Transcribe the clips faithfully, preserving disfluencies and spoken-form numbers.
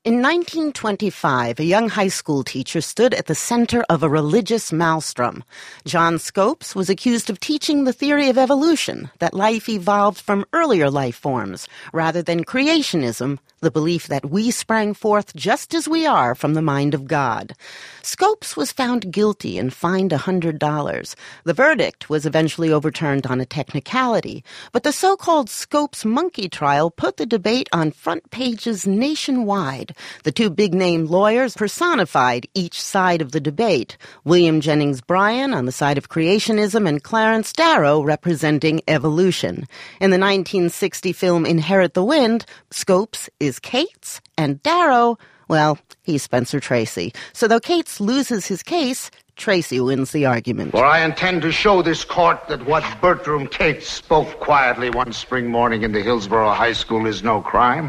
In nineteen twenty-five, a young high school teacher stood at the center of a religious maelstrom. John Scopes was accused of teaching the theory of evolution, that life evolved from earlier life forms, rather than creationism, the belief that we sprang forth just as we are from the mind of God. Scopes was found guilty and fined one hundred dollars. The verdict was eventually overturned on a technicality, but the so-called Scopes monkey trial put the debate on front pages nationwide. The two big-name lawyers personified each side of the debate, William Jennings Bryan on the side of creationism and Clarence Darrow representing evolution. In the nineteen sixty film Inherit the Wind, Scopes is Cates and Darrow, well, he's Spencer Tracy. So though Cates loses his case, Tracy wins the argument. For I intend to show this court that what Bertram Cates spoke quietly one spring morning in the Hillsborough High School is no crime.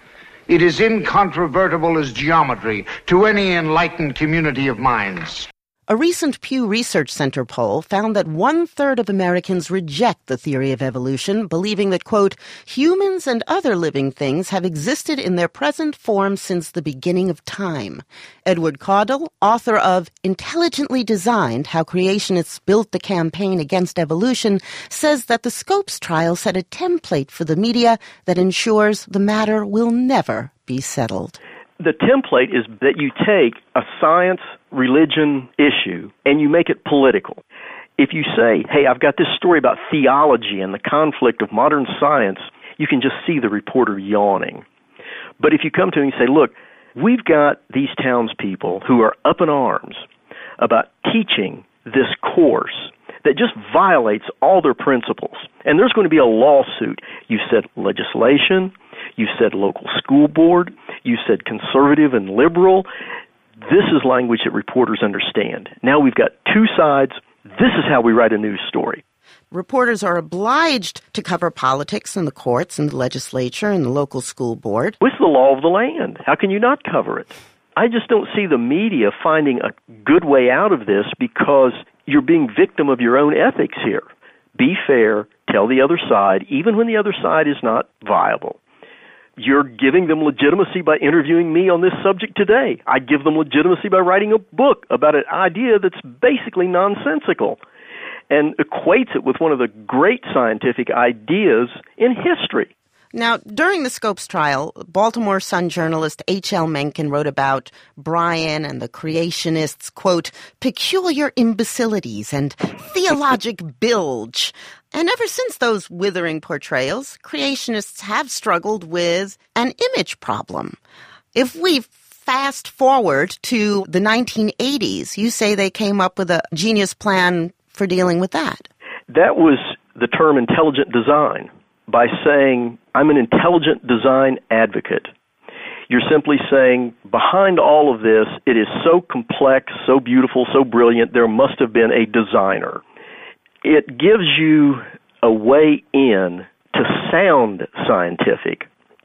It is incontrovertible as geometry to any enlightened community of minds. A recent Pew Research Center poll found that one-third of Americans reject the theory of evolution, believing that, quote, humans and other living things have existed in their present form since the beginning of time. Edward Caudle, author of Intelligently Designed, How Creationists Built the Campaign Against Evolution, says that the Scopes trial set a template for the media that ensures the matter will never be settled. The template is that you take a science religion issue and you make it political. If you say, hey, I've got this story about theology and the conflict of modern science, you can just see the reporter yawning. But if you come to him and say, look, we've got these townspeople who are up in arms about teaching this course that just violates all their principles, and there's going to be a lawsuit. You said legislation, you said local school board, you said conservative and liberal. This is language that reporters understand. Now we've got two sides. This is how we write a news story. Reporters are obliged to cover politics in the courts and the legislature and the local school board. It's the law of the land. How can you not cover it? I just don't see the media finding a good way out of this because you're being victim of your own ethics here. Be fair, tell the other side, even when the other side is not viable. You're giving them legitimacy by interviewing me on this subject today. I give them legitimacy by writing a book about an idea that's basically nonsensical and equates it with one of the great scientific ideas in history. Now, during the Scopes trial, Baltimore Sun journalist H L Mencken wrote about Bryan and the creationists', quote, peculiar imbecilities and theologic bilge. And ever since those withering portrayals, creationists have struggled with an image problem. If we fast forward to the nineteen eighties, you say they came up with a genius plan for dealing with that. That was the term intelligent design. By saying, I'm an intelligent design advocate, you're simply saying, behind all of this, it is so complex, so beautiful, so brilliant, there must have been a designer. It gives you a way in to sound scientific.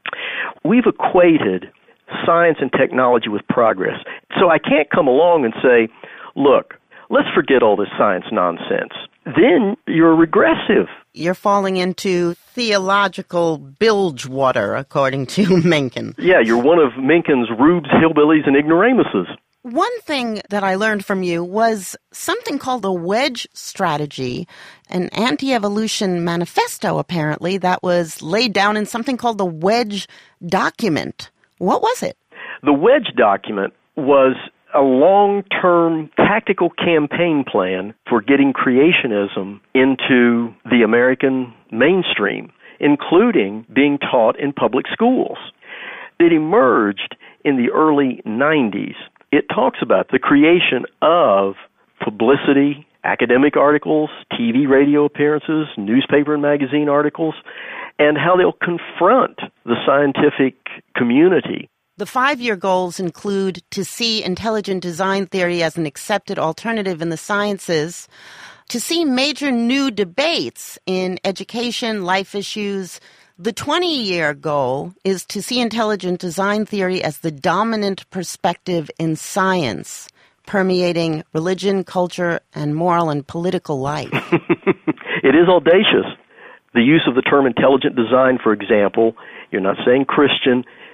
We've equated science and technology with progress. So I can't come along and say, look, let's forget all this science nonsense. Then you're regressive. You're falling into theological bilge water, according to Mencken. Yeah, you're one of Mencken's rubes, hillbillies, and ignoramuses. One thing that I learned from you was something called a wedge strategy, an anti-evolution manifesto, apparently, that was laid down in something called the wedge document. What was it? The wedge document was a long-term tactical campaign plan for getting creationism into the American mainstream, including being taught in public schools. It emerged in the early nineties. It talks about the creation of publicity, academic articles, T V, radio appearances, newspaper and magazine articles, and how they'll confront the scientific community. The five-year goals include to see intelligent design theory as an accepted alternative in the sciences, to see major new debates in education, life issues. The twenty-year goal is to see intelligent design theory as the dominant perspective in science, permeating religion, culture, and moral and political life. It is audacious. The use of the term intelligent design, for example, you're not saying Christian.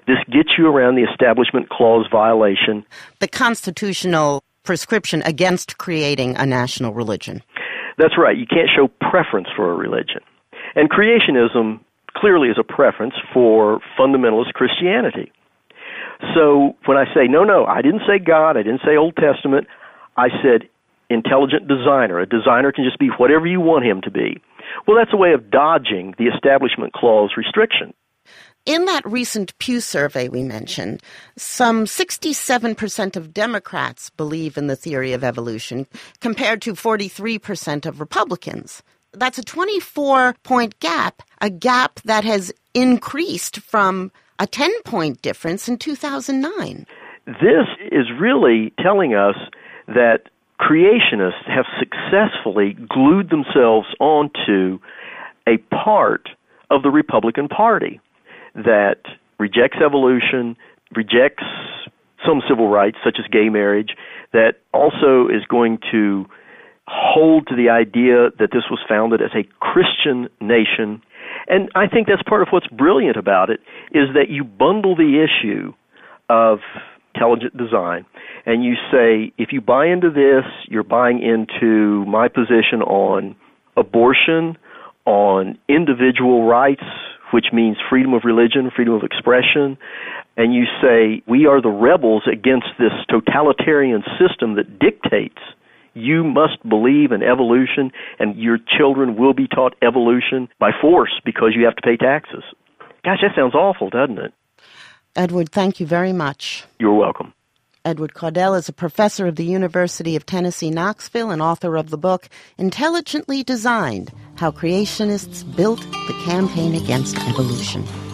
This gets you around the Establishment Clause violation. The constitutional prescription against creating a national religion. That's right. You can't show preference for a religion. And creationism clearly is a preference for fundamentalist Christianity. So when I say, no, no, I didn't say God, I didn't say Old Testament, I said intelligent designer. A designer can just be whatever you want him to be. Well, that's a way of dodging the Establishment Clause restriction. In that recent Pew survey we mentioned, some sixty-seven percent of Democrats believe in the theory of evolution, compared to forty-three percent of Republicans. That's a twenty-four point gap, a gap that has increased from a ten-point difference in two thousand nine. This is really telling us that creationists have successfully glued themselves onto a part of the Republican Party that rejects evolution, rejects some civil rights, such as gay marriage, that also is going to hold to the idea that this was founded as a Christian nation. And I think that's part of what's brilliant about it, is that you bundle the issue of intelligent design, and you say, if you buy into this, you're buying into my position on abortion, on individual rights, which means freedom of religion, freedom of expression, and you say, we are the rebels against this totalitarian system that dictates you must believe in evolution and your children will be taught evolution by force because you have to pay taxes. Gosh, that sounds awful, doesn't it? Edward, thank you very much. You're welcome. Edward Caudell is a professor of the University of Tennessee, Knoxville, and author of the book, Intelligently Designed, How Creationists Built the Campaign Against Evolution.